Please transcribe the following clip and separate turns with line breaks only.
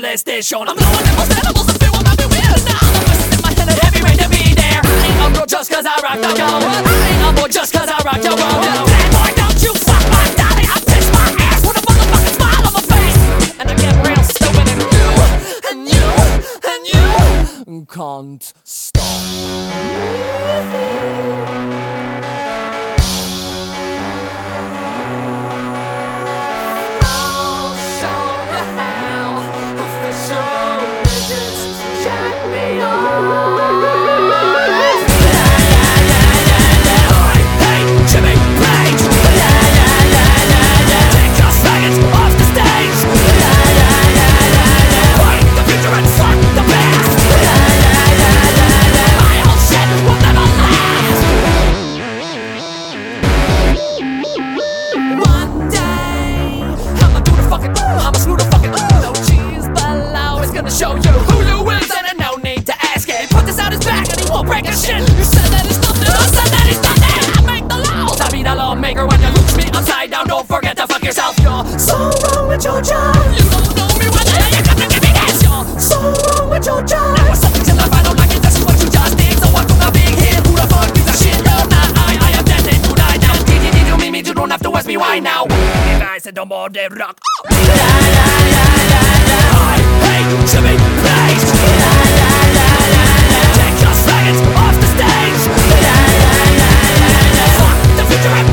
molestation. I'm blowing at most animals and feel what I'm doing. Now the voices in my head are heavy rain to be there. I ain't a girl just cause I rock the world. I ain't a boy just cause I rock the world. Bad boy, don't you fuck my dolly. I pinch my ass with a motherfucking smile on my face. And I get real stupid and you can't stop. Show you who you is and no need to ask it. Put this out his back and he won't break a shit. You said that he's nothing, I said that he's nothing. I make the laws, I be the lawmaker. When you lose me upside down, don't forget to fuck yourself. You're so wrong with your job. You don't know me, why the hell you come to give me this? You're so wrong with your job. There was something in life I don't like it, this is what you just did. So what from being here, who the fuck gives a shit? You're not I am destined to die now. Do me, you don't have to ask me why now. If I said no more, they rock. To be praised. Take your seconds off the stage. Fuck the future.